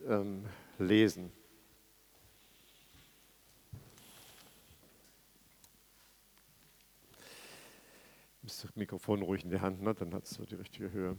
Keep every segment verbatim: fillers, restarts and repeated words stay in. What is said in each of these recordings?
ähm, lesen. Das Mikrofon ruhig in die Hand, ne? Dann hat es so die richtige Höhe.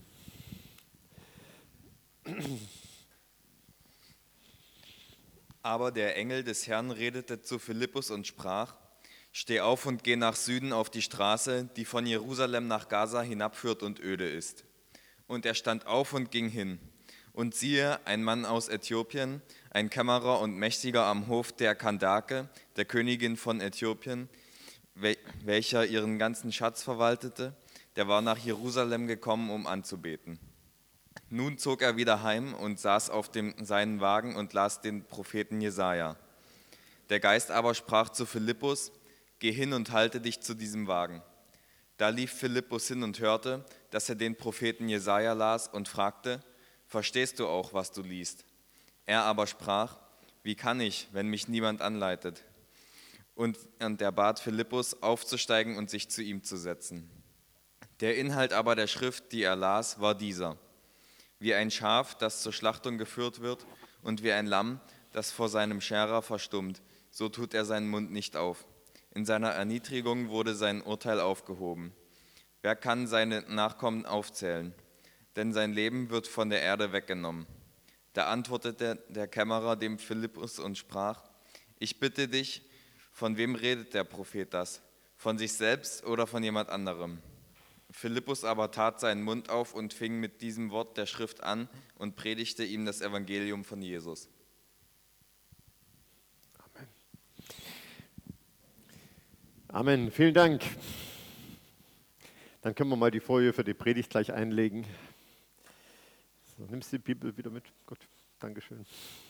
Aber der Engel des Herrn redete zu Philippus und sprach: Steh auf und geh nach Süden auf die Straße, die von Jerusalem nach Gaza hinabführt und öde ist. Und er stand auf und ging hin. Und siehe, ein Mann aus Äthiopien, ein Kämmerer und Mächtiger am Hof der Kandake, der Königin von Äthiopien, welcher ihren ganzen Schatz verwaltete, der war nach Jerusalem gekommen, um anzubeten. Nun zog er wieder heim und saß auf dem, seinen Wagen und las den Propheten Jesaja. Der Geist aber sprach zu Philippus: Geh hin und halte dich zu diesem Wagen. Da lief Philippus hin und hörte, dass er den Propheten Jesaja las und fragte: Verstehst du auch, was du liest? Er aber sprach: Wie kann ich, wenn mich niemand anleitet? Und, und er bat Philippus, aufzusteigen und sich zu ihm zu setzen. Der Inhalt aber der Schrift, die er las, war dieser: Wie ein Schaf, das zur Schlachtung geführt wird, und wie ein Lamm, das vor seinem Scherer verstummt, so tut er seinen Mund nicht auf. In seiner Erniedrigung wurde sein Urteil aufgehoben. Wer kann seine Nachkommen aufzählen? Denn sein Leben wird von der Erde weggenommen. Da antwortete der Kämmerer dem Philippus und sprach: Ich bitte dich, von wem redet der Prophet das? Von sich selbst oder von jemand anderem? Philippus aber tat seinen Mund auf und fing mit diesem Wort der Schrift an und predigte ihm das Evangelium von Jesus. Amen. Amen, vielen Dank. Dann können wir mal die Folie für die Predigt gleich einlegen. So, nimmst du die Bibel wieder mit? Gut, Dankeschön.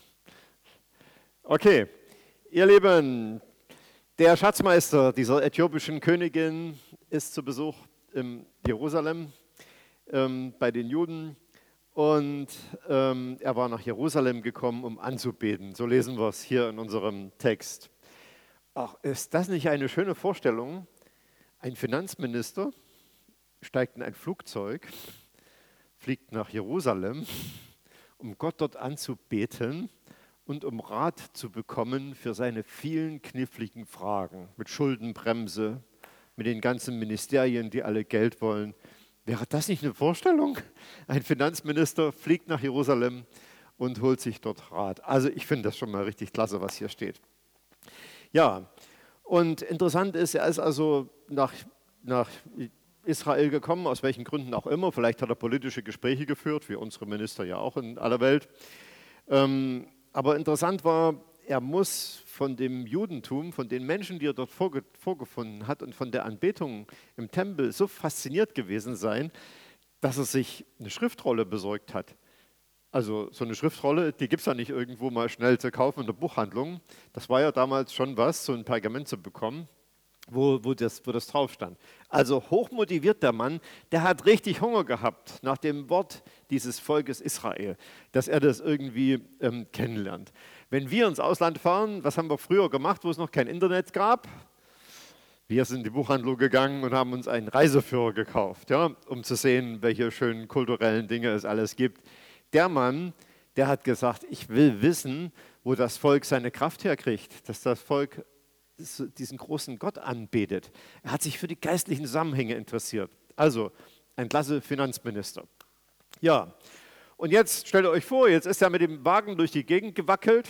Okay, ihr Lieben, der Schatzmeister dieser äthiopischen Königin ist zu Besuch in Jerusalem ähm, bei den Juden und ähm, er war nach Jerusalem gekommen, um anzubeten. So lesen wir es hier in unserem Text. Ach, ist das nicht eine schöne Vorstellung? Ein Finanzminister steigt in ein Flugzeug, fliegt nach Jerusalem, um Gott dort anzubeten und um Rat zu bekommen für seine vielen kniffligen Fragen mit Schuldenbremse, mit den ganzen Ministerien, die alle Geld wollen. Wäre das nicht eine Vorstellung? Ein Finanzminister fliegt nach Jerusalem und holt sich dort Rat. Also ich finde das schon mal richtig klasse, was hier steht. Ja, und interessant ist, er ist also nach, nach Israel gekommen, aus welchen Gründen auch immer. Vielleicht hat er politische Gespräche geführt, wie unsere Minister ja auch in aller Welt. Ähm, aber interessant war, er muss von dem Judentum, von den Menschen, die er dort vorge- vorgefunden hat und von der Anbetung im Tempel so fasziniert gewesen sein, dass er sich eine Schriftrolle besorgt hat. Also so eine Schriftrolle, die gibt es ja nicht irgendwo mal schnell zu kaufen in der Buchhandlung. Das war ja damals schon was, so ein Pergament zu bekommen, wo, wo, das, wo das drauf stand. Also hochmotiviert der Mann, der hat richtig Hunger gehabt nach dem Wort dieses Volkes Israel, dass er das irgendwie ähm, kennenlernt. Wenn wir ins Ausland fahren, was haben wir früher gemacht, wo es noch kein Internet gab? Wir sind in die Buchhandlung gegangen und haben uns einen Reiseführer gekauft, ja, um zu sehen, welche schönen kulturellen Dinge es alles gibt. Der Mann, der hat gesagt, ich will wissen, wo das Volk seine Kraft herkriegt, dass das Volk diesen großen Gott anbetet. Er hat sich für die geistlichen Zusammenhänge interessiert. Also ein klasse Finanzminister. Ja, und jetzt stellt ihr euch vor, jetzt ist er mit dem Wagen durch die Gegend gewackelt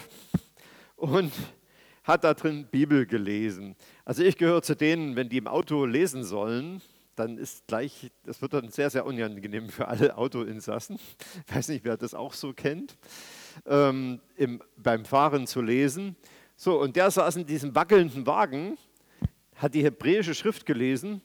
und hat da drin Bibel gelesen. Also ich gehöre zu denen, wenn die im Auto lesen sollen, dann ist gleich, das wird dann sehr, sehr unangenehm für alle Autoinsassen. Ich weiß nicht, wer das auch so kennt, ähm, im, beim Fahren zu lesen. So, und der saß in diesem wackelnden Wagen, hat die hebräische Schrift gelesen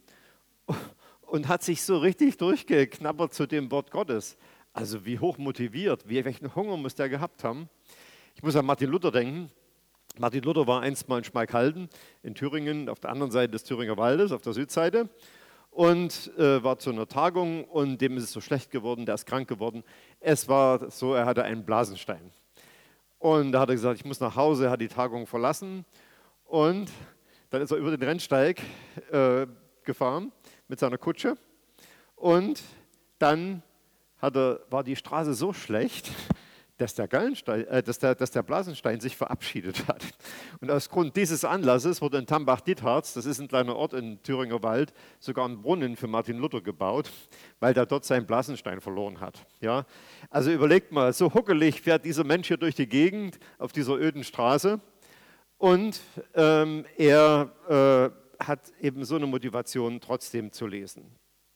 und hat sich so richtig durchgeknabbert zu dem Wort Gottes. Also wie hoch motiviert, wie, welchen Hunger muss der gehabt haben. Ich muss an Martin Luther denken. Martin Luther war einst mal in Schmalkalden in Thüringen, auf der anderen Seite des Thüringer Waldes, auf der Südseite, und äh, war zu einer Tagung und dem ist es so schlecht geworden, der ist krank geworden. Es war so, er hatte einen Blasenstein. Und da hat er gesagt, ich muss nach Hause, er hat die Tagung verlassen und dann ist er über den Rennsteig äh, gefahren mit seiner Kutsche und dann hat er, war die Straße so schlecht, dass der, Gallenstein, äh, dass, der, dass der Blasenstein sich verabschiedet hat. Und aus Grund dieses Anlasses wurde in Tambach-Dietharz, das ist ein kleiner Ort in Thüringer Wald, sogar ein Brunnen für Martin Luther gebaut, weil der dort seinen Blasenstein verloren hat. Ja? Also überlegt mal, so huckelig fährt dieser Mensch hier durch die Gegend auf dieser öden Straße und ähm, er äh, hat eben so eine Motivation, trotzdem zu lesen.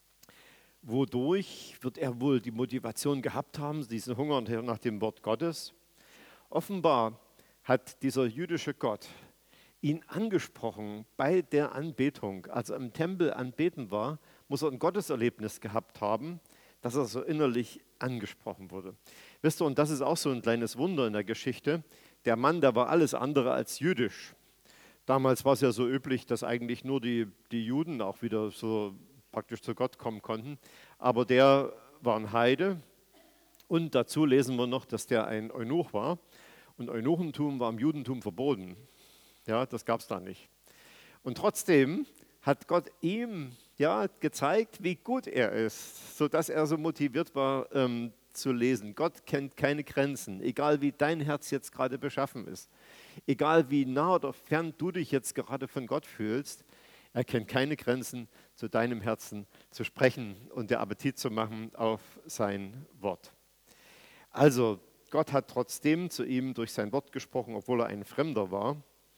Wodurch wird er wohl die Motivation gehabt haben, diesen Hunger nach dem Wort Gottes? Offenbar hat dieser jüdische Gott ihn angesprochen bei der Anbetung. Als er im Tempel anbeten war, muss er ein Gotteserlebnis gehabt haben, dass er so innerlich angesprochen wurde. Wisst ihr, und das ist auch so ein kleines Wunder in der Geschichte, der Mann, der war alles andere als jüdisch. Damals war es ja so üblich, dass eigentlich nur die, die Juden auch wieder so praktisch zu Gott kommen konnten. Aber der war ein Heide und dazu lesen wir noch, dass der ein Eunuch war. Und Eunuchentum war im Judentum verboten. Ja, das gab es da nicht. Und trotzdem hat Gott ihm ja, gezeigt, wie gut er ist, sodass er so motiviert war ähm, zu lesen. Gott kennt keine Grenzen, egal wie dein Herz jetzt gerade beschaffen ist. Egal wie nah oder fern du dich jetzt gerade von Gott fühlst, er kennt keine Grenzen, zu deinem Herzen zu sprechen und dir Appetit zu machen auf sein Wort. Also, Gott hat trotzdem zu ihm durch sein Wort gesprochen, obwohl er ein Fremder war.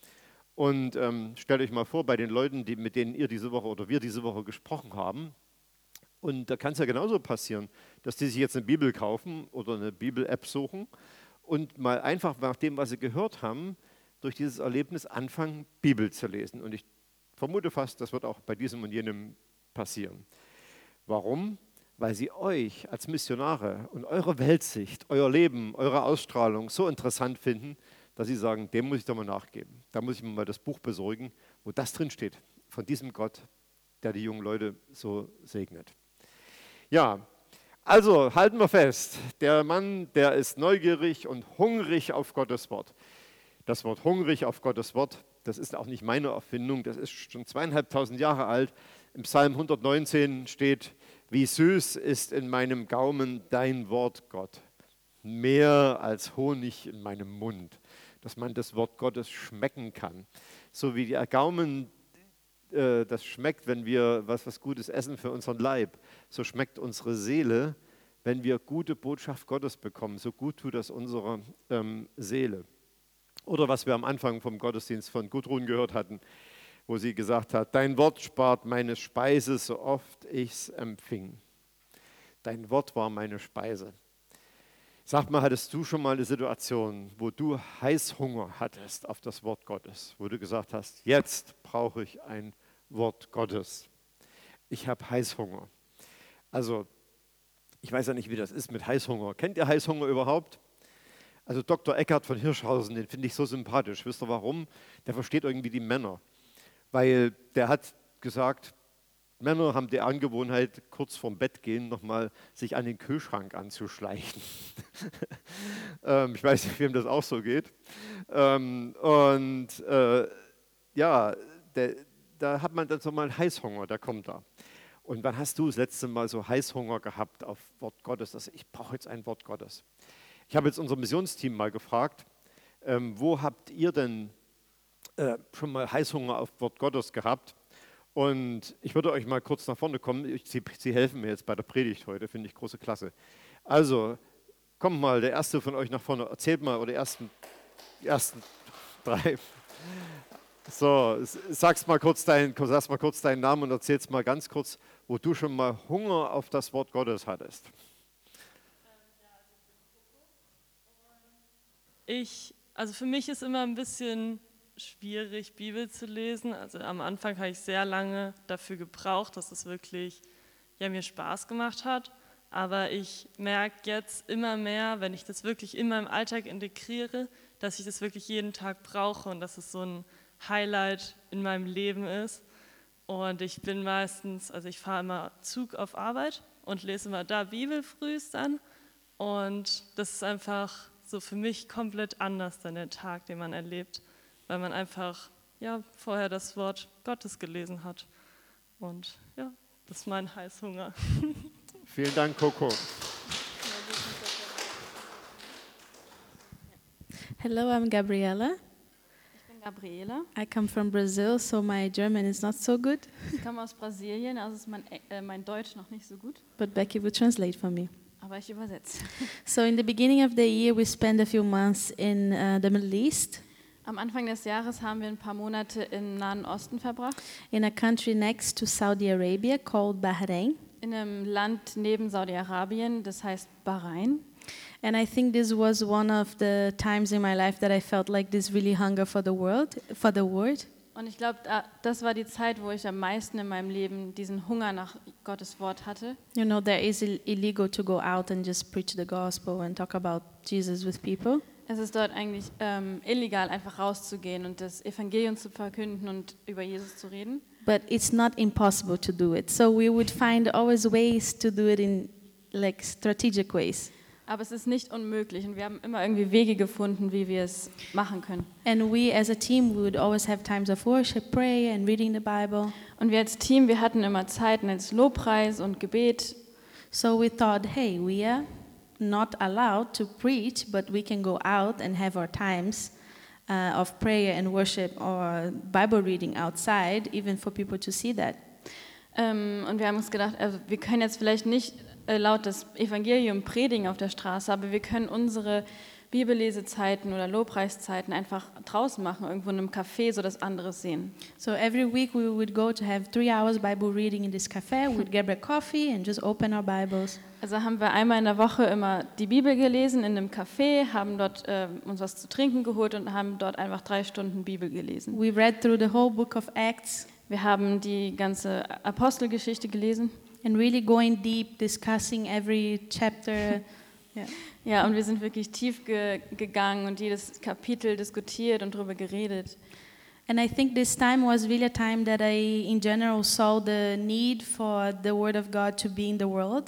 Und ähm, stellt euch mal vor, bei den Leuten, die, mit denen ihr diese Woche oder wir diese Woche gesprochen haben, und da kann es ja genauso passieren, dass die sich jetzt eine Bibel kaufen oder eine Bibel-App suchen und mal einfach nach dem, was sie gehört haben, durch dieses Erlebnis anfangen, Bibel zu lesen. Und ich vermute fast, das wird auch bei diesem und jenem passieren. Warum? Weil sie euch als Missionare und eure Weltsicht, euer Leben, eure Ausstrahlung so interessant finden, dass sie sagen, dem muss ich doch mal nachgeben. Da muss ich mir mal das Buch besorgen, wo das drin steht, von diesem Gott, der die jungen Leute so segnet. Ja, also halten wir fest, der Mann, der ist neugierig und hungrig auf Gottes Wort. Das Wort hungrig auf Gottes Wort, das ist auch nicht meine Erfindung, das ist schon zweieinhalbtausend Jahre alt. Im Psalm hundertneunzehn steht, wie süß ist in meinem Gaumen dein Wort, Gott, mehr als Honig in meinem Mund, dass man das Wort Gottes schmecken kann. So wie der Gaumen äh, das schmeckt, wenn wir was, was Gutes essen für unseren Leib, so schmeckt unsere Seele, wenn wir gute Botschaft Gottes bekommen. So gut tut das unserer ähm, Seele. Oder was wir am Anfang vom Gottesdienst von Gudrun gehört hatten, wo sie gesagt hat, dein Wort spart meine Speise, so oft ich's empfing. Dein Wort war meine Speise. Sag mal, hattest du schon mal eine Situation, wo du Heißhunger hattest auf das Wort Gottes, wo du gesagt hast, jetzt brauche ich ein Wort Gottes. Ich habe Heißhunger. Also, ich weiß ja nicht, wie das ist mit Heißhunger. Kennt ihr Heißhunger überhaupt? Also Doktor Eckhard von Hirschhausen, den finde ich so sympathisch. Wisst ihr warum? Der versteht irgendwie die Männer. Weil der hat gesagt, Männer haben die Angewohnheit, kurz vorm Bett gehen, nochmal sich an den Kühlschrank anzuschleichen. ähm, ich weiß nicht, wem das auch so geht. Ähm, und äh, ja, der, da hat man dann so mal Heißhunger, der kommt da. Und wann hast du das letzte Mal so Heißhunger gehabt auf Wort Gottes? Dass ich brauche jetzt ein Wort Gottes. Ich habe jetzt unser Missionsteam mal gefragt, ähm, wo habt ihr denn äh, schon mal Heißhunger auf Wort Gottes gehabt? Und ich würde euch mal kurz nach vorne kommen. Ich, Sie, Sie helfen mir jetzt bei der Predigt heute, finde ich große Klasse. Also, kommt mal, der Erste von euch nach vorne. Erzählt mal, oder die ersten, die ersten drei. So, sag's mal kurz dein, sag's mal kurz deinen Namen und erzähl's mal ganz kurz, wo du schon mal Hunger auf das Wort Gottes hattest. Ich, also für mich ist immer ein bisschen schwierig, Bibel zu lesen. Also am Anfang habe ich sehr lange dafür gebraucht, dass es wirklich ja, mir Spaß gemacht hat. Aber ich merke jetzt immer mehr, wenn ich das wirklich in meinem Alltag integriere, dass ich das wirklich jeden Tag brauche und dass es so ein Highlight in meinem Leben ist. Und ich bin meistens, also ich fahre immer Zug auf Arbeit und lese immer da Bibel frühst an. Und das ist einfach so für mich komplett anders dann der Tag, den man erlebt, weil man einfach ja, vorher das Wort Gottes gelesen hat. Und ja, das ist mein Heißhunger. Vielen Dank, Coco. Hello, I'm Gabriela. Ich bin Gabriela. I come from Brazil, so my German is not so good. Ich komme aus Brasilien, also ist mein, äh, mein Deutsch noch nicht so gut, But Becky will translate for me. aber ich übersetze. So in the beginning of the year, we spent a few months in uh, the Middle East, Am Anfang des Jahres haben wir ein paar Monate im Nahen Osten verbracht, in a country next to Saudi Arabia called Bahrain. in einem Land neben Saudi-Arabien, das heißt Bahrain. And I think this was one of the times in my life that I felt like this really hunger for the world, for the word. Und ich glaube, das war die Zeit, wo ich am meisten in meinem Leben diesen Hunger nach Gottes Wort hatte. You know, there is ill- illegal to go out and just preach the gospel and talk about Jesus with people. Es ist dort eigentlich ähm, illegal, einfach rauszugehen und das Evangelium zu verkünden und über Jesus zu reden. But it's not impossible to do it. So we would find always ways to do it in like strategic ways. Aber es ist nicht unmöglich und wir haben immer irgendwie Wege gefunden, wie wir es machen können. And we as a team we would always have times of worship, prayer and reading the Bible. Und wir als Team, wir hatten immer Zeiten als Lobpreis und Gebet. So we thought, hey, we are not allowed to preach, but we can go out and have our times uh, of prayer and worship or Bible reading outside, even for people to see that. Ähm, und wir haben uns gedacht, also wir können jetzt vielleicht nicht äh, laut das Evangelium predigen auf der Straße, aber wir können unsere Bibellesezeiten oder Lobpreiszeiten einfach draußen machen, irgendwo in einem Café, sodass andere es sehen. So every week we would go to have three hours Bible reading in this cafe. We'd grab a coffee and just open our Bibles. Also haben wir einmal in der Woche immer die Bibel gelesen in einem Café, haben dort äh, uns was zu trinken geholt und haben dort einfach drei Stunden Bibel gelesen. We read through the whole book of Acts Wir haben die ganze Apostelgeschichte gelesen. and really going deep, discussing every chapter. Yeah. Ja, und wir sind wirklich tief ge gegangen und jedes Kapitel diskutiert und darüber geredet. And I think this time was really a time that I, in general, saw the need for the Word of God to be in the world.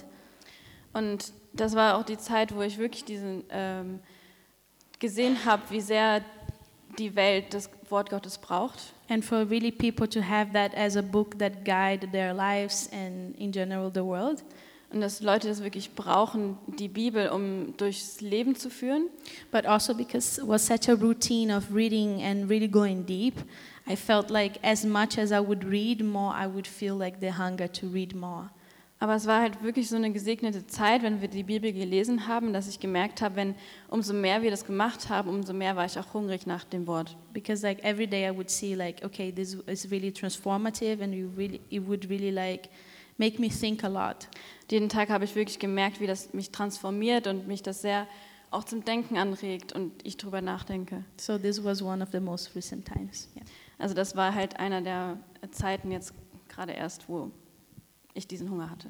Und das war auch die Zeit, wo ich wirklich diesen ähm, gesehen habe, wie sehr die Welt das Wort Gottes braucht. And for really people to have that as a book that guide their lives and, in general, the world. Und dass Leute das wirklich brauchen, die Bibel, um durchs Leben zu führen. But also because it was such a routine of reading and really going deep, I felt like as much as I would read more, I would feel like the hunger to read more. Aber es war halt wirklich so eine gesegnete Zeit, wenn wir die Bibel gelesen haben, dass ich gemerkt habe, wenn umso mehr wir das gemacht haben, umso mehr war ich auch hungrig nach dem Wort. Because like every day I would see like, okay, this is really transformative and you really, it would really like make me think a lot. Jeden Tag habe ich wirklich gemerkt, wie das mich transformiert und mich das sehr auch zum Denken anregt und ich drüber nachdenke. So this was one of the most recent times. Yeah. Also das war halt einer der Zeiten jetzt gerade erst, wo ich diesen Hunger hatte.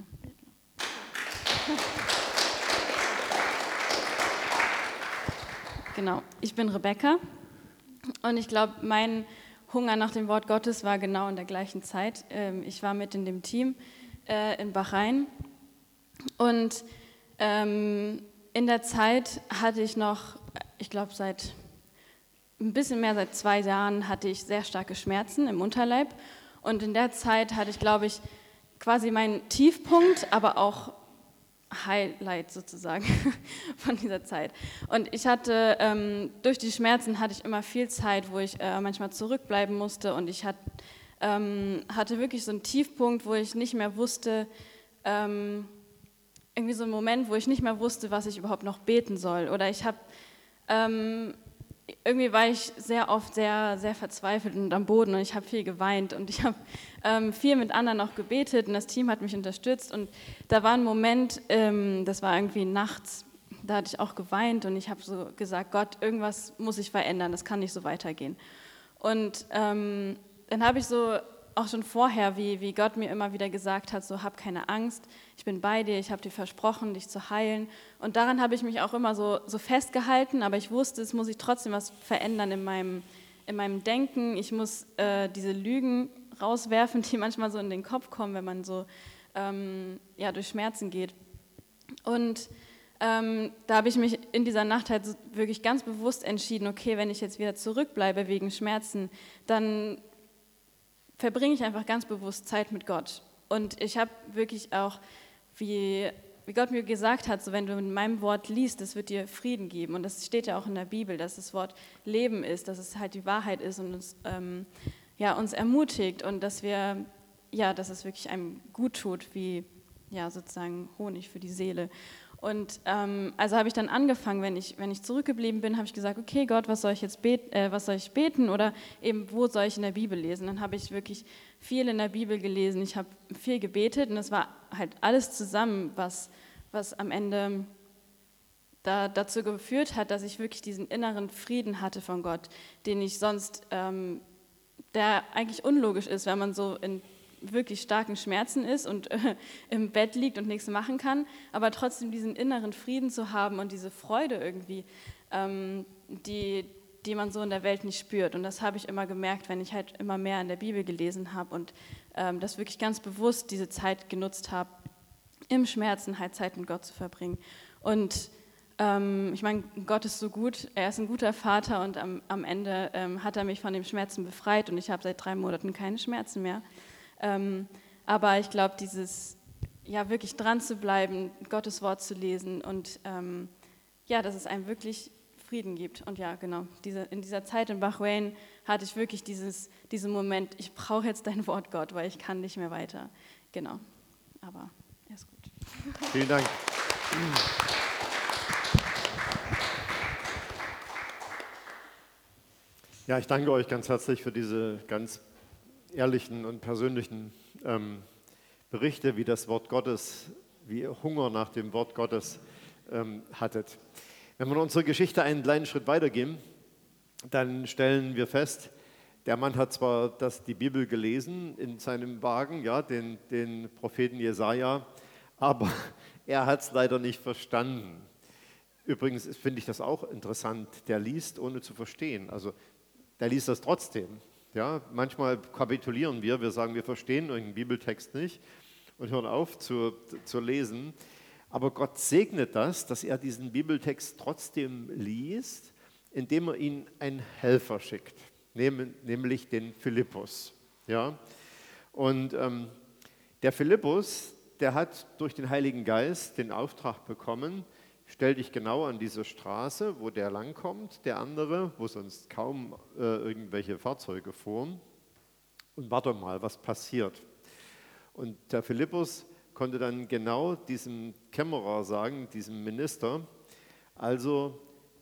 Genau, ich bin Rebecca und ich glaube, mein Hunger nach dem Wort Gottes war genau in der gleichen Zeit. Ich war mit in dem Team in Bahrain und in der Zeit hatte ich noch, ich glaube seit ein bisschen mehr seit zwei Jahren hatte ich sehr starke Schmerzen im Unterleib und in der Zeit hatte ich, glaube ich, quasi meinen Tiefpunkt, aber auch Highlight sozusagen von dieser Zeit. Und ich hatte, ähm, durch die Schmerzen hatte ich immer viel Zeit, wo ich äh, manchmal zurückbleiben musste und ich hat, ähm, hatte wirklich so einen Tiefpunkt, wo ich nicht mehr wusste, ähm, irgendwie so einen Moment, wo ich nicht mehr wusste, was ich überhaupt noch beten soll. Oder ich habe, ähm, irgendwie war ich sehr oft sehr, sehr verzweifelt und am Boden und ich habe viel geweint und ich habe ähm, viel mit anderen auch gebetet und das Team hat mich unterstützt und da war ein Moment, ähm, das war irgendwie nachts, da hatte ich auch geweint und ich habe so gesagt, Gott, irgendwas muss ich verändern, das kann nicht so weitergehen. Und ähm, dann habe ich so auch schon vorher, wie, wie Gott mir immer wieder gesagt hat, so hab keine Angst, ich bin bei dir, ich habe dir versprochen, dich zu heilen. Und daran habe ich mich auch immer so, so festgehalten, aber ich wusste, es muss ich trotzdem was verändern in meinem, in meinem Denken. Ich muss äh, diese Lügen rauswerfen, die manchmal so in den Kopf kommen, wenn man so ähm, ja, durch Schmerzen geht. Und ähm, da habe ich mich in dieser Nacht halt wirklich ganz bewusst entschieden, okay, wenn ich jetzt wieder zurückbleibe wegen Schmerzen, dann verbringe ich einfach ganz bewusst Zeit mit Gott. Und ich habe wirklich auch, wie wie Gott mir gesagt hat, so wenn du in meinem Wort liest, das wird dir Frieden geben. Und das steht ja auch in der Bibel, dass das Wort Leben ist, dass es halt die Wahrheit ist und uns, ähm, ja, uns ermutigt und dass wir, ja, dass es wirklich einem gut tut, wie ja, sozusagen Honig für die Seele. Und ähm, also habe ich dann angefangen, wenn ich, wenn ich zurückgeblieben bin, habe ich gesagt, okay Gott, was soll ich jetzt beten, äh, was soll ich beten oder eben, wo soll ich in der Bibel lesen? Dann habe ich wirklich viel in der Bibel gelesen, ich habe viel gebetet und es war halt alles zusammen, was, was am Ende da, dazu geführt hat, dass ich wirklich diesen inneren Frieden hatte von Gott, den ich sonst, ähm, der eigentlich unlogisch ist, wenn man so in wirklich starken Schmerzen ist und äh, im Bett liegt und nichts machen kann, aber trotzdem diesen inneren Frieden zu haben und diese Freude irgendwie, ähm, die, die man so in der Welt nicht spürt. Und das habe ich immer gemerkt, wenn ich halt immer mehr in der Bibel gelesen habe und ähm, das wirklich ganz bewusst diese Zeit genutzt habe, im Schmerzen halt Zeit mit Gott zu verbringen. Und ähm, ich meine, Gott ist so gut, er ist ein guter Vater und am, am Ende ähm, hat er mich von den Schmerzen befreit und ich habe seit drei Monaten keine Schmerzen mehr. Ähm, aber ich glaube, dieses, ja, wirklich dran zu bleiben, Gottes Wort zu lesen und ähm, ja, dass es einem wirklich Frieden gibt. Und ja, genau, diese, in dieser Zeit in Bahrain hatte ich wirklich dieses, diesen Moment, ich brauche jetzt dein Wort, Gott, weil ich kann nicht mehr weiter. Genau, aber er ist gut. Vielen Dank. Ja, ich danke euch ganz herzlich für diese ganz ehrlichen und persönlichen ähm, Berichte, wie das Wort Gottes, wie ihr Hunger nach dem Wort Gottes ähm, hattet. Wenn wir in unserer Geschichte einen kleinen Schritt weitergehen, dann stellen wir fest, der Mann hat zwar das, die Bibel gelesen in seinem Wagen, ja, den, den Propheten Jesaja, aber er hat es leider nicht verstanden. Übrigens finde ich das auch interessant, der liest ohne zu verstehen, also der liest das trotzdem. Ja, manchmal kapitulieren wir, wir sagen, wir verstehen irgendeinen Bibeltext nicht und hören auf zu, zu lesen. Aber Gott segnet das, dass er diesen Bibeltext trotzdem liest, indem er ihm einen Helfer schickt, nämlich den Philippus. Ja? Und ähm, der Philippus, der hat durch den Heiligen Geist den Auftrag bekommen, stell dich genau an diese Straße, wo der langkommt, der andere, wo sonst kaum äh, irgendwelche Fahrzeuge fuhren, und warte mal, was passiert. Und der Philippus konnte dann genau diesem Kämmerer sagen, diesem Minister, also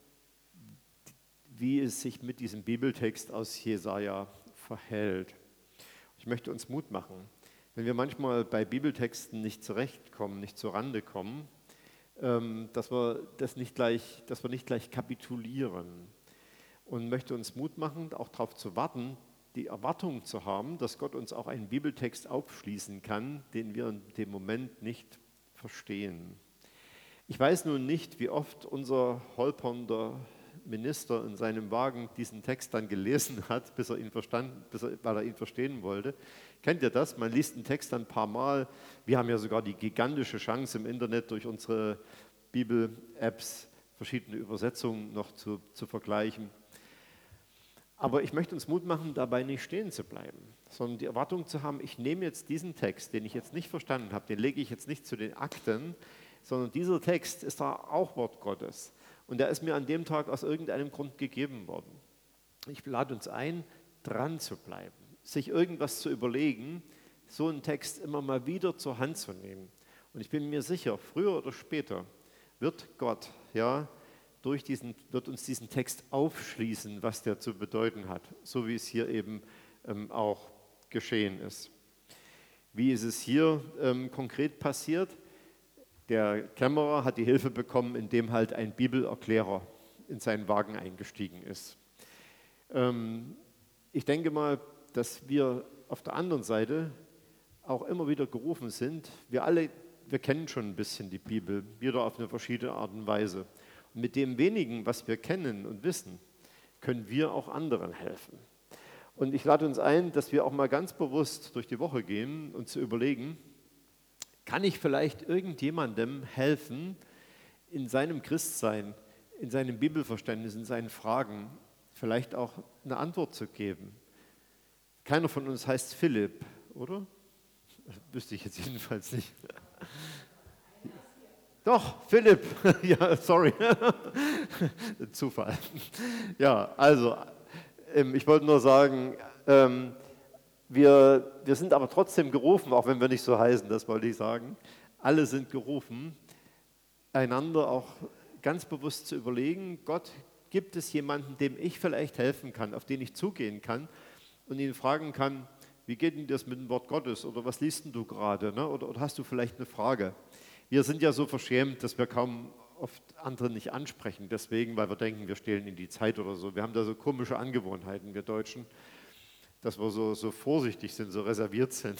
wie es sich mit diesem Bibeltext aus Jesaja verhält. Ich möchte uns Mut machen, wenn wir manchmal bei Bibeltexten nicht zurechtkommen, nicht zur Rande kommen, dass wir, das nicht gleich, dass wir nicht gleich kapitulieren, und möchte uns Mut machen, auch darauf zu warten, die Erwartung zu haben, dass Gott uns auch einen Bibeltext aufschließen kann, den wir in dem Moment nicht verstehen. Ich weiß nun nicht, wie oft unser holpernder Minister in seinem Wagen diesen Text dann gelesen hat, bis er ihn verstanden, bis er, weil er ihn verstehen wollte. Kennt ihr das? Man liest einen Text dann ein paar Mal. Wir haben ja sogar die gigantische Chance im Internet durch unsere Bibel-Apps verschiedene Übersetzungen noch zu, zu vergleichen. Aber ich möchte uns Mut machen, dabei nicht stehen zu bleiben, sondern die Erwartung zu haben, ich nehme jetzt diesen Text, den ich jetzt nicht verstanden habe, den lege ich jetzt nicht zu den Akten, sondern dieser Text ist da auch Wort Gottes. Und der ist mir an dem Tag aus irgendeinem Grund gegeben worden. Ich lade uns ein, dran zu bleiben, sich irgendwas zu überlegen, so einen Text immer mal wieder zur Hand zu nehmen. Und ich bin mir sicher, früher oder später wird Gott, ja, durch diesen, wird uns diesen Text aufschließen, was der zu bedeuten hat, so wie es hier eben ähm, auch geschehen ist. Wie ist es hier ähm, konkret passiert? Der Kämmerer hat die Hilfe bekommen, indem halt ein Bibelerklärer in seinen Wagen eingestiegen ist. Ähm, ich denke mal, dass wir auf der anderen Seite auch immer wieder gerufen sind. Wir alle, wir kennen schon ein bisschen die Bibel, jeder auf eine verschiedene Art und Weise. Und mit dem wenigen, was wir kennen und wissen, können wir auch anderen helfen. Und ich lade uns ein, dass wir auch mal ganz bewusst durch die Woche gehen und zu überlegen, kann ich vielleicht irgendjemandem helfen, in seinem Christsein, in seinem Bibelverständnis, in seinen Fragen vielleicht auch eine Antwort zu geben? Keiner von uns heißt Philipp, oder? Das wüsste ich jetzt jedenfalls nicht. Doch, Philipp. Ja, sorry. Zufall. Ja, also, ähm, ich wollte nur sagen, ähm, wir, wir sind aber trotzdem gerufen, auch wenn wir nicht so heißen, das wollte ich sagen. Alle sind gerufen, einander auch ganz bewusst zu überlegen, Gott, gibt es jemanden, dem ich vielleicht helfen kann, auf den ich zugehen kann und ihn fragen kann, wie geht denn das mit dem Wort Gottes oder was liest denn du gerade, ne? oder, oder hast du vielleicht eine Frage? Wir sind ja so verschämt, dass wir kaum oft andere nicht ansprechen, deswegen, weil wir denken, wir stehlen ihnen die Zeit oder so. Wir haben da so komische Angewohnheiten, wir Deutschen, dass wir so, so vorsichtig sind, so reserviert sind.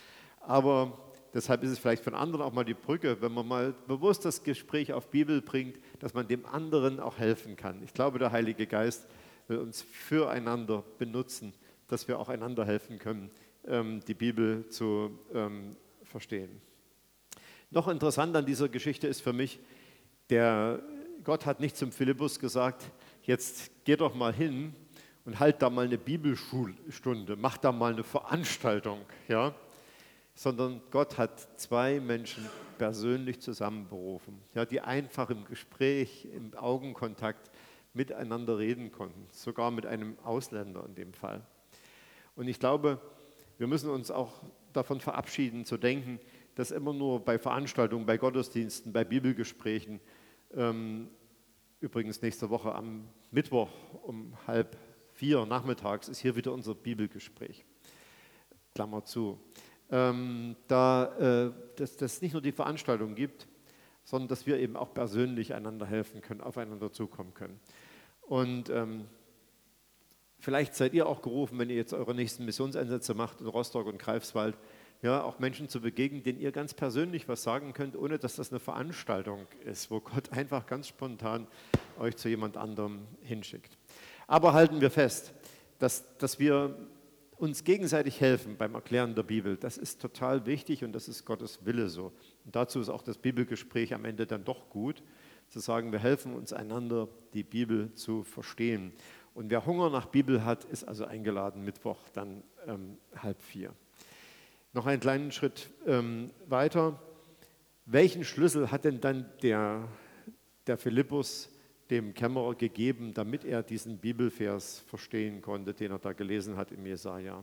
Aber deshalb ist es vielleicht von anderen auch mal die Brücke, wenn man mal bewusst das Gespräch auf Bibel bringt, dass man dem anderen auch helfen kann. Ich glaube, der Heilige Geist will uns füreinander benutzen, dass wir auch einander helfen können, die Bibel zu verstehen. Noch interessant an dieser Geschichte ist für mich, der Gott hat nicht zum Philippus gesagt, jetzt geh doch mal hin und halt da mal eine Bibelschulstunde, mach da mal eine Veranstaltung, ja? Sondern Gott hat zwei Menschen persönlich zusammenberufen, ja, die einfach im Gespräch, im Augenkontakt miteinander reden konnten, sogar mit einem Ausländer in dem Fall. Und ich glaube, wir müssen uns auch davon verabschieden, zu denken, dass immer nur bei Veranstaltungen, bei Gottesdiensten, bei Bibelgesprächen, ähm, übrigens nächste Woche am Mittwoch um halb vier nachmittags ist hier wieder unser Bibelgespräch, Klammer zu, ähm, da äh, dass es nicht nur die Veranstaltung gibt, sondern dass wir eben auch persönlich einander helfen können, aufeinander zukommen können. Und ähm, vielleicht seid ihr auch gerufen, wenn ihr jetzt eure nächsten Missionseinsätze macht in Rostock und Greifswald, ja, auch Menschen zu begegnen, denen ihr ganz persönlich was sagen könnt, ohne dass das eine Veranstaltung ist, wo Gott einfach ganz spontan euch zu jemand anderem hinschickt. Aber halten wir fest, dass, dass wir uns gegenseitig helfen beim Erklären der Bibel. Das ist total wichtig und das ist Gottes Wille so. Und dazu ist auch das Bibelgespräch am Ende dann doch gut, zu sagen, wir helfen uns einander, die Bibel zu verstehen. Und wer Hunger nach Bibel hat, ist also eingeladen, Mittwoch dann ähm, halb vier. Noch einen kleinen Schritt ähm, weiter. Welchen Schlüssel hat denn dann der, der Philippus dem Kämmerer gegeben, damit er diesen Bibelvers verstehen konnte, den er da gelesen hat im Jesaja?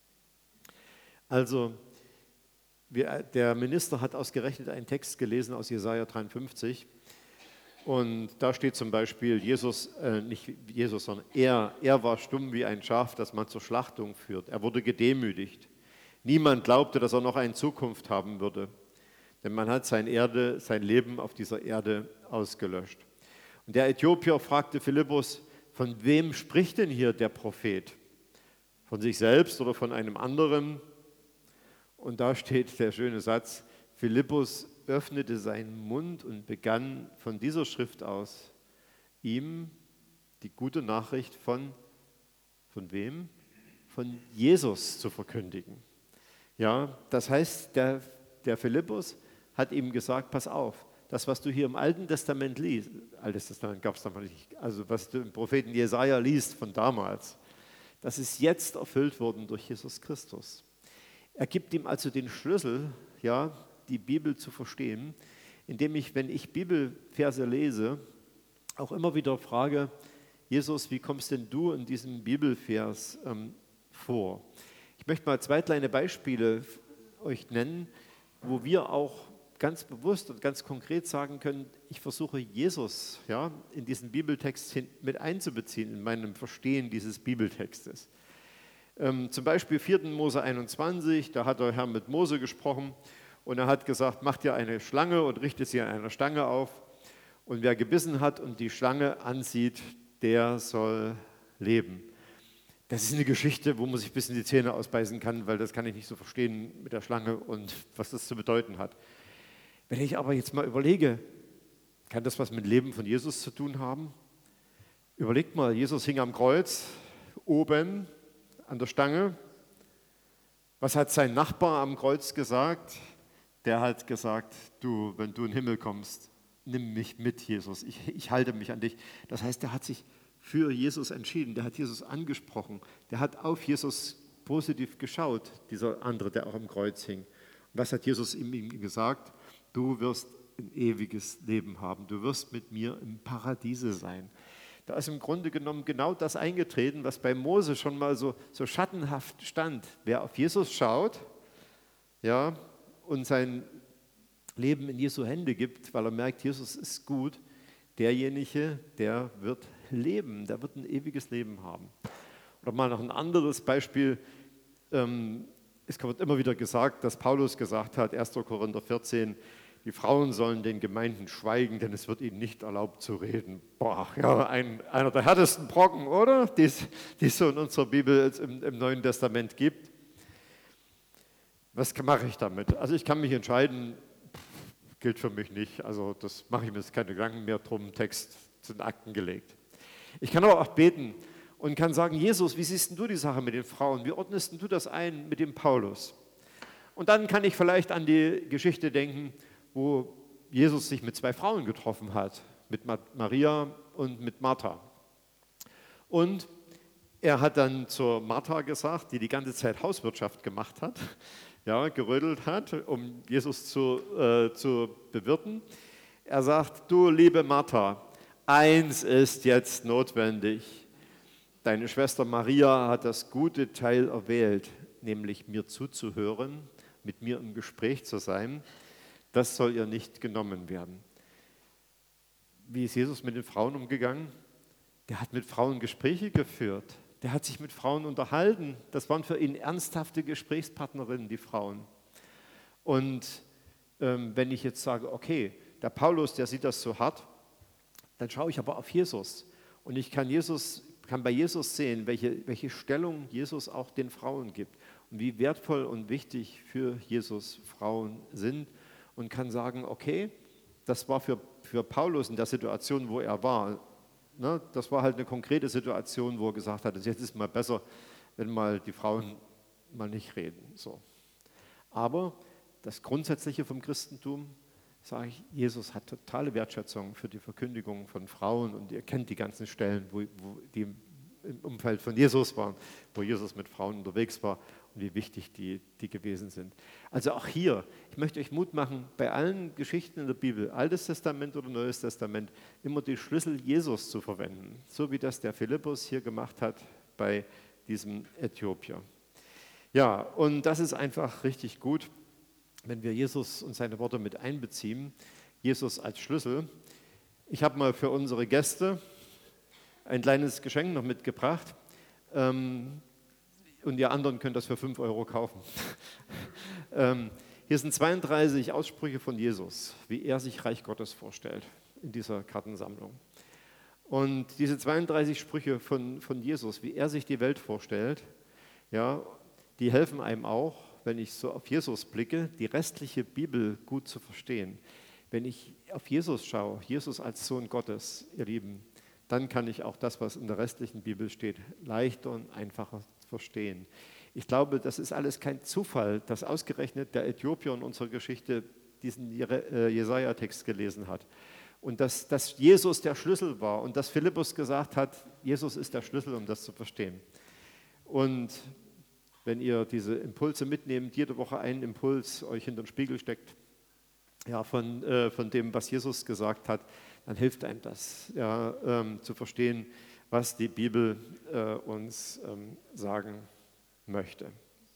Also, wir, der Minister hat ausgerechnet einen Text gelesen aus Jesaja dreiundfünfzig. Und da steht zum Beispiel, Jesus, äh, nicht Jesus, sondern er, er war stumm wie ein Schaf, das man zur Schlachtung führt. Er wurde gedemütigt. Niemand glaubte, dass er noch eine Zukunft haben würde, denn man hat sein, Erde, sein Leben auf dieser Erde ausgelöscht. Und der Äthiopier fragte Philippus, von wem spricht denn hier der Prophet? Von sich selbst oder von einem anderen? Und da steht der schöne Satz, Philippus öffnete seinen Mund und begann von dieser Schrift aus, ihm die gute Nachricht von, von wem? Von Jesus zu verkündigen. Ja, das heißt, der, der Philippus hat ihm gesagt, pass auf, das, was du hier im Alten Testament liest, Altes Testament gab es damals nicht, also was du im Propheten Jesaja liest von damals, das ist jetzt erfüllt worden durch Jesus Christus. Er gibt ihm also den Schlüssel, ja, die Bibel zu verstehen, indem ich, wenn ich Bibelverse lese, auch immer wieder frage, Jesus, wie kommst denn du in diesem Bibelvers ähm, vor? Ich möchte mal zwei kleine Beispiele euch nennen, wo wir auch ganz bewusst und ganz konkret sagen können, ich versuche Jesus, ja, in diesen Bibeltext hin, mit einzubeziehen, in meinem Verstehen dieses Bibeltextes. Ähm, zum Beispiel vierten Mose einundzwanzig, da hat der Herr mit Mose gesprochen und er hat gesagt, mach dir eine Schlange und richte sie an einer Stange auf und wer gebissen hat und die Schlange ansieht, der soll leben. Das ist eine Geschichte, wo man sich ein bisschen die Zähne ausbeißen kann, weil das kann ich nicht so verstehen mit der Schlange und was das zu bedeuten hat. Wenn ich aber jetzt mal überlege, kann das was mit dem Leben von Jesus zu tun haben? Überlegt mal, Jesus hing am Kreuz, oben an der Stange. Was hat sein Nachbar am Kreuz gesagt? Der hat gesagt, du, wenn du in den Himmel kommst, nimm mich mit, Jesus, ich, ich halte mich an dich. Das heißt, der hat sich für Jesus entschieden, der hat Jesus angesprochen, der hat auf Jesus positiv geschaut, dieser andere, der auch am Kreuz hing. Und was hat Jesus ihm gesagt? Du wirst ein ewiges Leben haben. Du wirst mit mir im Paradiese sein. Da ist im Grunde genommen genau das eingetreten, was bei Mose schon mal so, so schattenhaft stand. Wer auf Jesus schaut, ja, und sein Leben in Jesu Hände gibt, weil er merkt, Jesus ist gut, derjenige, der wird leben, der wird ein ewiges Leben haben. Oder mal noch ein anderes Beispiel. Ähm, es wird immer wieder gesagt, dass Paulus gesagt hat, erster Korinther vierzehn, die Frauen sollen den Gemeinden schweigen, denn es wird ihnen nicht erlaubt zu reden. Boah, ja, ein, einer der härtesten Brocken, oder? Die es so in unserer Bibel im, im Neuen Testament gibt. Was mache ich damit? Also ich kann mich entscheiden, gilt für mich nicht. Also das mache ich mir jetzt keine Gedanken mehr drum, Text zu den Akten gelegt. Ich kann aber auch beten und kann sagen, Jesus, wie siehst denn du die Sache mit den Frauen? Wie ordnest denn du das ein mit dem Paulus? Und dann kann ich vielleicht an die Geschichte denken, wo Jesus sich mit zwei Frauen getroffen hat, mit Maria und mit Martha. Und er hat dann zur Martha gesagt, die die ganze Zeit Hauswirtschaft gemacht hat, ja, gerödelt hat, um Jesus zu, äh, zu bewirten. Er sagt, du liebe Martha, eins ist jetzt notwendig. Deine Schwester Maria hat das gute Teil erwählt, nämlich mir zuzuhören, mit mir im Gespräch zu sein. Das soll ihr nicht genommen werden. Wie ist Jesus mit den Frauen umgegangen? Der hat mit Frauen Gespräche geführt. Der hat sich mit Frauen unterhalten. Das waren für ihn ernsthafte Gesprächspartnerinnen, die Frauen. Und ähm, wenn ich jetzt sage, okay, der Paulus, der sieht das so hart, dann schaue ich aber auf Jesus. Und ich kann, Jesus, kann bei Jesus sehen, welche, welche Stellung Jesus auch den Frauen gibt und wie wertvoll und wichtig für Jesus Frauen sind. Und kann sagen, okay, das war für, für Paulus in der Situation, wo er war, ne, das war halt eine konkrete Situation, wo er gesagt hat, jetzt ist es mal besser, wenn mal die Frauen mal nicht reden. So. Aber das Grundsätzliche vom Christentum, sage ich, Jesus hat totale Wertschätzung für die Verkündigung von Frauen und ihr kennt die ganzen Stellen, wo, wo die im Umfeld von Jesus waren, wo Jesus mit Frauen unterwegs war und wie wichtig die, die gewesen sind. Also auch hier, ich möchte euch Mut machen, bei allen Geschichten in der Bibel, Altes Testament oder Neues Testament, immer die Schlüssel Jesus zu verwenden, so wie das der Philippus hier gemacht hat bei diesem Äthiopier. Ja, und das ist einfach richtig gut, wenn wir Jesus und seine Worte mit einbeziehen, Jesus als Schlüssel. Ich habe mal für unsere Gäste ein kleines Geschenk noch mitgebracht. Ähm, und ihr anderen könnt das für fünf Euro kaufen. ähm, hier sind zweiunddreißig Aussprüche von Jesus, wie er sich Reich Gottes vorstellt in dieser Kartensammlung. Und diese zweiunddreißig Sprüche von, von Jesus, wie er sich die Welt vorstellt, ja, die helfen einem auch, wenn ich so auf Jesus blicke, die restliche Bibel gut zu verstehen. Wenn ich auf Jesus schaue, Jesus als Sohn Gottes, ihr Lieben, dann kann ich auch das, was in der restlichen Bibel steht, leichter und einfacher verstehen. Ich glaube, das ist alles kein Zufall, dass ausgerechnet der Äthiopier in unserer Geschichte diesen Jesaja-Text gelesen hat. Und dass, dass Jesus der Schlüssel war und dass Philippus gesagt hat, Jesus ist der Schlüssel, um das zu verstehen. Und wenn ihr diese Impulse mitnehmt, jede Woche einen Impuls euch hinter den Spiegel steckt, ja, von, äh, von dem, was Jesus gesagt hat, dann hilft einem das, ja, ähm, zu verstehen, was die Bibel äh, uns ähm, sagen möchte.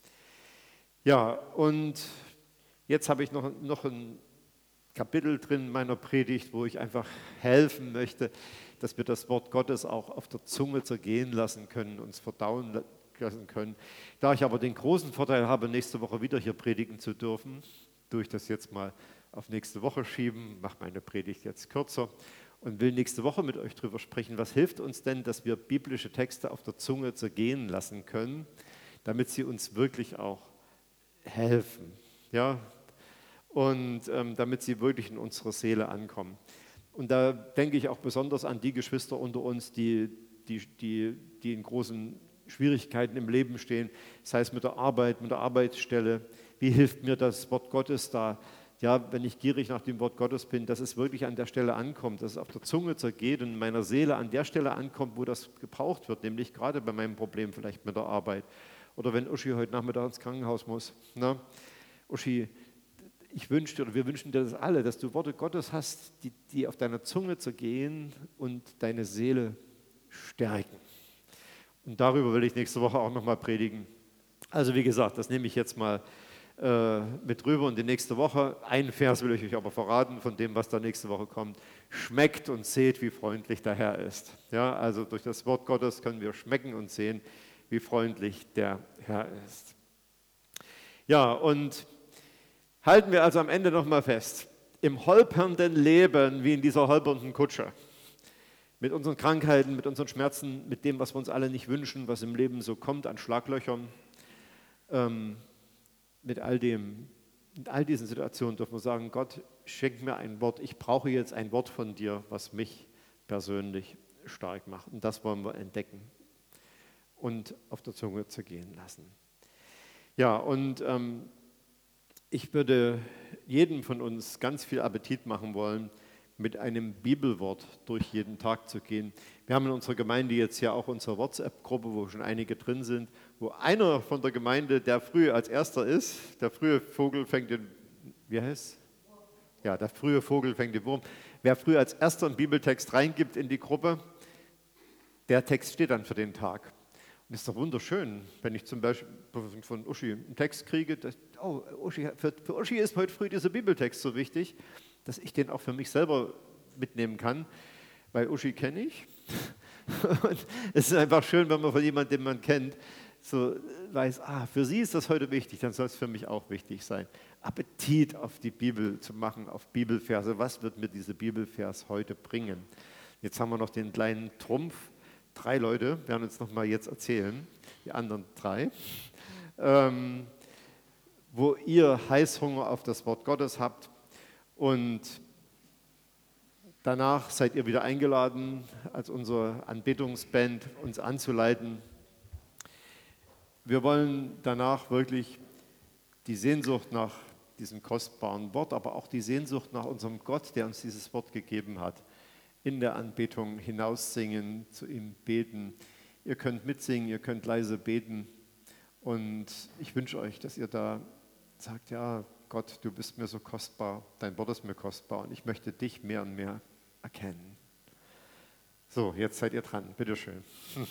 Ja, und jetzt habe ich noch, noch ein Kapitel drin in meiner Predigt, wo ich einfach helfen möchte, dass wir das Wort Gottes auch auf der Zunge zergehen lassen können, uns verdauen lassen können. Da ich aber den großen Vorteil habe, nächste Woche wieder hier predigen zu dürfen, tue ich das jetzt mal auf nächste Woche schieben, mache meine Predigt jetzt kürzer und will nächste Woche mit euch darüber sprechen, was hilft uns denn, dass wir biblische Texte auf der Zunge zergehen lassen können, damit sie uns wirklich auch helfen, ja, und ähm, damit sie wirklich in unsere Seele ankommen. Und da denke ich auch besonders an die Geschwister unter uns, die, die, die, die in großen Schwierigkeiten im Leben stehen, sei es mit der Arbeit, mit der Arbeitsstelle. Wie hilft mir das Wort Gottes da? Ja, wenn ich gierig nach dem Wort Gottes bin, dass es wirklich an der Stelle ankommt, dass es auf der Zunge zergeht und in meiner Seele an der Stelle ankommt, wo das gebraucht wird, nämlich gerade bei meinem Problem vielleicht mit der Arbeit. Oder wenn Uschi heute Nachmittag ins Krankenhaus muss. Na, Uschi, ich wünsche dir, oder wir wünschen dir das alle, dass du Worte Gottes hast, die, die auf deiner Zunge zu gehen und deine Seele stärken. Und darüber will ich nächste Woche auch nochmal predigen. Also wie gesagt, das nehme ich jetzt mal äh, mit rüber in die nächste Woche. Einen Vers will ich euch aber verraten von dem, was da nächste Woche kommt. Schmeckt und seht, wie freundlich der Herr ist. Ja, also durch das Wort Gottes können wir schmecken und sehen, wie freundlich der Herr ist. Ja, und halten wir also am Ende nochmal fest. Im holpernden Leben, wie in dieser holpernden Kutsche, mit unseren Krankheiten, mit unseren Schmerzen, mit dem, was wir uns alle nicht wünschen, was im Leben so kommt an Schlaglöchern, ähm, mit all dem, in all diesen Situationen dürfen wir sagen, Gott, schenk mir ein Wort, ich brauche jetzt ein Wort von dir, was mich persönlich stark macht. Und das wollen wir entdecken und auf der Zunge zergehen lassen. Ja, und ähm, ich würde jedem von uns ganz viel Appetit machen wollen, mit einem Bibelwort durch jeden Tag zu gehen. Wir haben in unserer Gemeinde jetzt ja auch unsere WhatsApp-Gruppe, wo schon einige drin sind, wo einer von der Gemeinde, der früh als erster ist, der frühe Vogel fängt den, wie heißt es? Ja, der frühe Vogel fängt den Wurm. Wer früh als erster einen Bibeltext reingibt in die Gruppe, der Text steht dann für den Tag. Und es ist doch wunderschön, wenn ich zum Beispiel von Uschi einen Text kriege, dass, oh, Uschi, für, für Uschi ist heute früh dieser Bibeltext so wichtig, dass ich den auch für mich selber mitnehmen kann, weil Uschi kenne ich. Und es ist einfach schön, wenn man von jemandem, den man kennt, so weiß, ah, für sie ist das heute wichtig, dann soll es für mich auch wichtig sein. Appetit auf die Bibel zu machen, auf Bibelverse. Was wird mir dieser Bibelvers heute bringen? Jetzt haben wir noch den kleinen Trumpf. Drei Leute werden uns noch mal jetzt erzählen, die anderen drei, ähm, wo ihr Heißhunger auf das Wort Gottes habt. Und danach seid ihr wieder eingeladen, als unsere Anbetungsband uns anzuleiten. Wir wollen danach wirklich die Sehnsucht nach diesem kostbaren Wort, aber auch die Sehnsucht nach unserem Gott, der uns dieses Wort gegeben hat, in der Anbetung hinaussingen, zu ihm beten. Ihr könnt mitsingen, ihr könnt leise beten. Und ich wünsche euch, dass ihr da sagt, ja, Gott, du bist mir so kostbar, dein Wort ist mir kostbar und ich möchte dich mehr und mehr erkennen. So, jetzt seid ihr dran, bitteschön. Hm.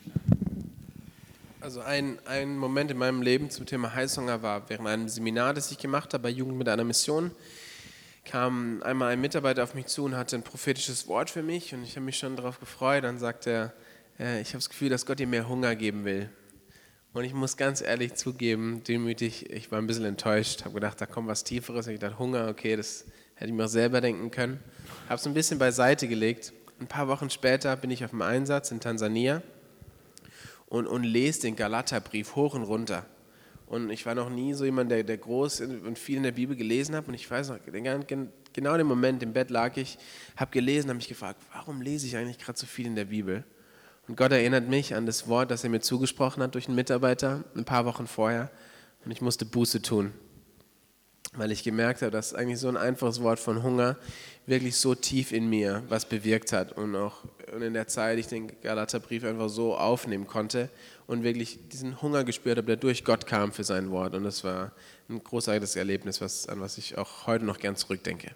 Also ein, ein Moment in meinem Leben zum Thema Heißhunger war während einem Seminar, das ich gemacht habe bei Jugend mit einer Mission, kam einmal ein Mitarbeiter auf mich zu und hatte ein prophetisches Wort für mich und ich habe mich schon darauf gefreut. Dann sagte er, äh, ich habe das Gefühl, dass Gott dir mehr Hunger geben will. Und ich muss ganz ehrlich zugeben, demütig, ich war ein bisschen enttäuscht, habe gedacht, da kommt was Tieferes. Ich dachte, Hunger, okay, das hätte ich mir auch selber denken können. Habe es ein bisschen beiseite gelegt. Ein paar Wochen später bin ich auf dem Einsatz in Tansania und, und lese den Galaterbrief hoch und runter. Und ich war noch nie so jemand, der, der groß und viel in der Bibel gelesen hat. Und ich weiß noch, genau den Moment im Bett lag ich, habe gelesen, habe mich gefragt, warum lese ich eigentlich gerade so viel in der Bibel? Und Gott erinnert mich an das Wort, das er mir zugesprochen hat durch einen Mitarbeiter ein paar Wochen vorher. Und ich musste Buße tun, weil ich gemerkt habe, dass eigentlich so ein einfaches Wort von Hunger wirklich so tief in mir was bewirkt hat. Und auch in der Zeit, ich den Galaterbrief einfach so aufnehmen konnte und wirklich diesen Hunger gespürt habe, der durch Gott kam für sein Wort. Und das war ein großartiges Erlebnis, was, an was ich auch heute noch gern zurückdenke.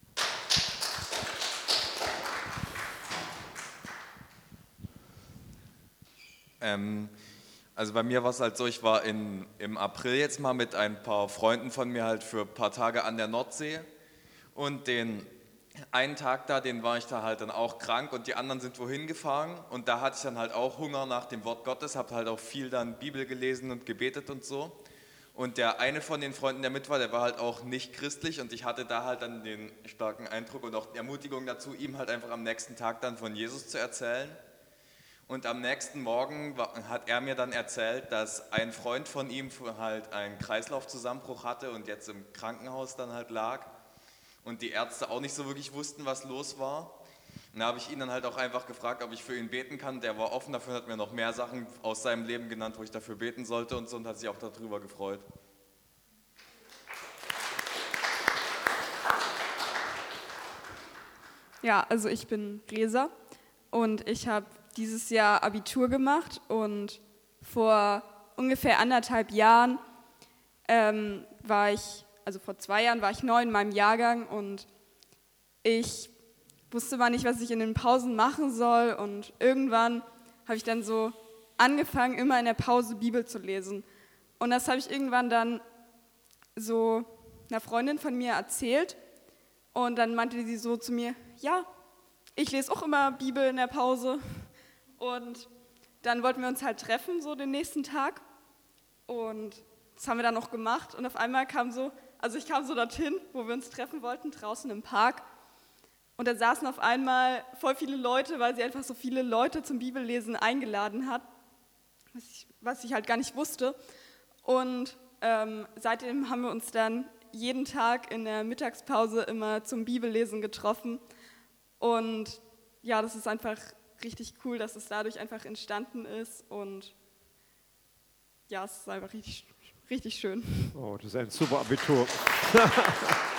Ähm, also bei mir war es halt so, ich war in, im April jetzt mal mit ein paar Freunden von mir halt für ein paar Tage an der Nordsee und den einen Tag da, den war ich da halt dann auch krank und die anderen sind wohin gefahren und da hatte ich dann halt auch Hunger nach dem Wort Gottes, habe halt auch viel dann Bibel gelesen und gebetet und so. Und der eine von den Freunden, der mit war, der war halt auch nicht christlich und ich hatte da halt dann den starken Eindruck und auch die Ermutigung dazu, ihm halt einfach am nächsten Tag dann von Jesus zu erzählen. Und am nächsten Morgen hat er mir dann erzählt, dass ein Freund von ihm halt einen Kreislaufzusammenbruch hatte und jetzt im Krankenhaus dann halt lag und die Ärzte auch nicht so wirklich wussten, was los war. Und da habe ich ihn dann halt auch einfach gefragt, ob ich für ihn beten kann. Der war offen dafür, hat mir noch mehr Sachen aus seinem Leben genannt, wo ich dafür beten sollte und so und hat sich auch darüber gefreut. Ja, also ich bin Resa und ich habe dieses Jahr Abitur gemacht und vor ungefähr anderthalb Jahren ähm, war ich also vor zwei Jahren war ich neu in meinem Jahrgang und ich wusste mal nicht, was ich in den Pausen machen soll. Und irgendwann habe ich dann so angefangen, immer in der Pause Bibel zu lesen. Und das habe ich irgendwann dann so einer Freundin von mir erzählt. Und dann meinte sie so zu mir, ja, ich lese auch immer Bibel in der Pause. Und dann wollten wir uns halt treffen, so den nächsten Tag. Und das haben wir dann noch gemacht. Und auf einmal kam so, also ich kam so dorthin, wo wir uns treffen wollten, draußen im Park. Und da saßen auf einmal voll viele Leute, weil sie einfach so viele Leute zum Bibellesen eingeladen hat, was ich, was ich halt gar nicht wusste. Und ähm, seitdem haben wir uns dann jeden Tag in der Mittagspause immer zum Bibellesen getroffen. Und ja, das ist einfach richtig cool, dass es dadurch einfach entstanden ist. Und ja, es ist einfach richtig, richtig schön. Oh, das ist ein super Abitur.